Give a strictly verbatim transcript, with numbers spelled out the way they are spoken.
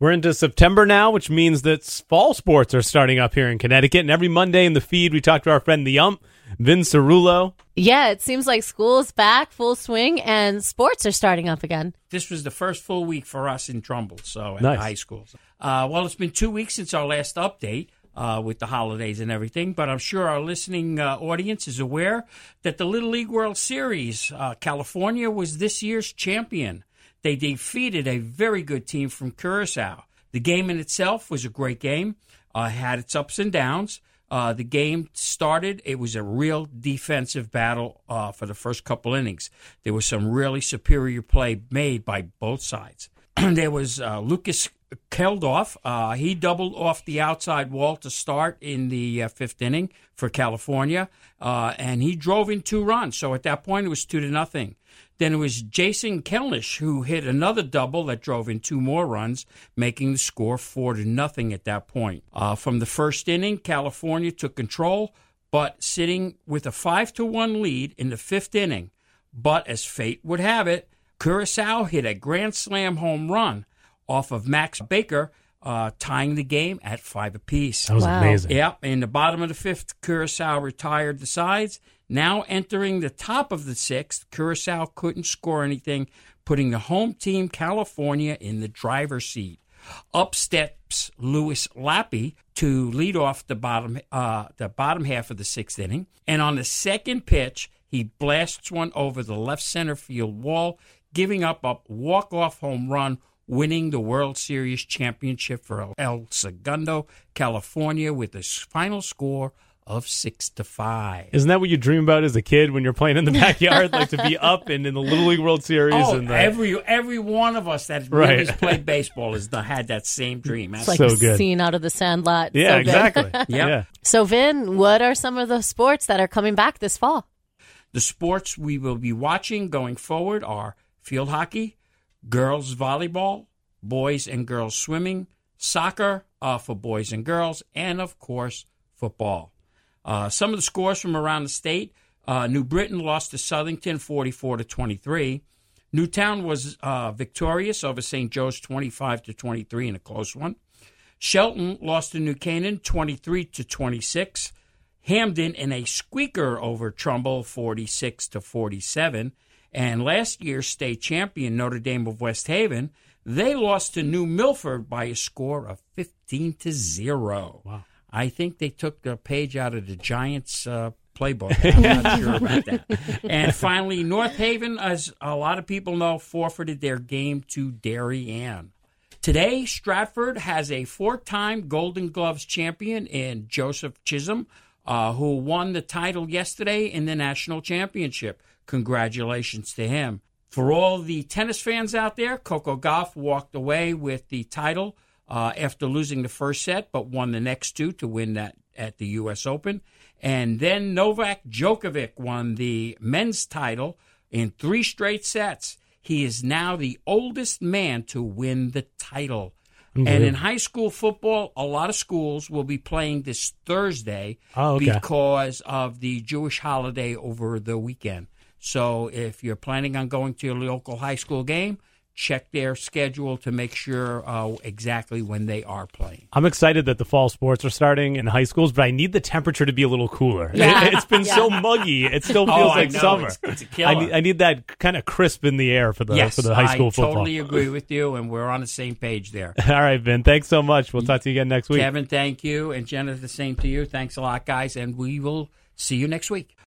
We're into September now, which means that fall sports are starting up here in Connecticut. And every Monday in the feed, we talk to our friend the ump, Vin Cerullo. Yeah, it seems like school's back, full swing, and sports are starting up again. This was the first full week for us in Trumbull, so at Nice. high school. Uh, well, it's been two weeks since our last update uh, with the holidays and everything, but I'm sure our listening uh, audience is aware that the Little League World Series, uh, California was this year's champion. They defeated a very good team from Curacao. The game in itself was a great game, uh, had its ups and downs. Uh, the game started, it was a real defensive battle uh, for the first couple innings. There was some really superior play made by both sides. There was uh, Lucas Keldoff. Uh, he doubled off the outside wall to start in the uh, fifth inning for California, uh, and he drove in two runs. So at that point, it was two to nothing. Then it was Jason Kelnish who hit another double that drove in two more runs, making the score four to nothing at that point. Uh, from the first inning, California took control, but sitting with a five to one lead in the fifth inning. But as fate would have it, Curacao hit a grand slam home run off of Max Baker, uh, tying the game at five apiece. That was Wow. amazing. Yep, in the bottom of the fifth, Curacao retired the sides. Now entering the top of the sixth, Curacao couldn't score anything, putting the home team, California, in the driver's seat. Up steps Louis Lappy to lead off the bottom, uh, the bottom half of the sixth inning. And on the second pitch, he blasts one over the left center field wall, giving up a walk-off home run, winning the World Series championship for El Segundo, California, with a final score of six to five. Isn't that what you dream about as a kid when you're playing in the backyard, like to be up and in the Little League World Series? Oh, and the... every every one of us that Right. really has played baseball has done- had that same dream. It's like So a good. scene out of The Sandlot. Yeah, So good. exactly. Yep. Yeah. So, Vin, what are some of the sports that are coming back this fall? The sports we will be watching going forward are field hockey, girls volleyball, boys and girls swimming, soccer uh, for boys and girls, and, of course, football. Uh, some of the scores from around the state, uh, New Britain lost to Southington forty-four to twenty-three. Newtown was uh, victorious over Saint Joe's twenty-five to twenty-three in a close one. Shelton lost to New Canaan twenty-three to twenty-six. Hamden in a squeaker over Trumbull forty-six to forty-seven. And last year's state champion, Notre Dame of West Haven, they lost to New Milford by a score of fifteen to zero. Wow. I think they took a page out of the Giants' uh, playbook. I'm not sure about that. And finally, North Haven, as a lot of people know, forfeited their game to Darien. Today, Stratford has a four-time Golden Gloves champion in Joseph Chisholm, uh, who won the title yesterday in the national championship. Congratulations to him. For all the tennis fans out there, Coco Gauff walked away with the title uh, after losing the first set, but won the next two to win that at the U S Open. And then Novak Djokovic won the men's title in three straight sets. He is now the oldest man to win the title. And in high school football, a lot of schools will be playing this Thursday Oh, okay. because of the Jewish holiday over the weekend. So if you're planning on going to your local high school game, check their schedule to make sure uh, exactly when they are playing. I'm excited that the fall sports are starting in high schools, but I need the temperature to be a little cooler. Yeah. It, has been Yeah. so muggy. It still feels Oh, I like know. summer. It's- it's a killer. I need, I need that kind of crisp in the air for the Yes, for the high school I football. totally agree with you, and we're on the same page there. All right, Vin. Thanks so much. We'll talk to you again next week. Kevin, thank you, and Jenna, the same to you. Thanks a lot, guys, and we will see you next week.